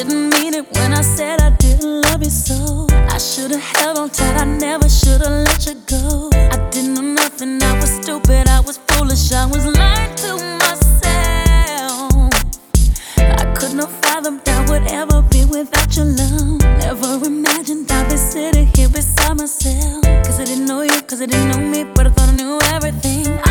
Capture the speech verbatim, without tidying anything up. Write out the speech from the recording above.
didn't mean it when I said I didn't love you so. I should've held on tight, I never should've let you go. I didn't know nothing, I was stupid, I was foolish, I was lying to myself. I could not fathom that would ever be without your love. Never imagined I'd be sitting here beside myself. Cause I didn't know you, cause I didn't know me, but I thought I knew everything.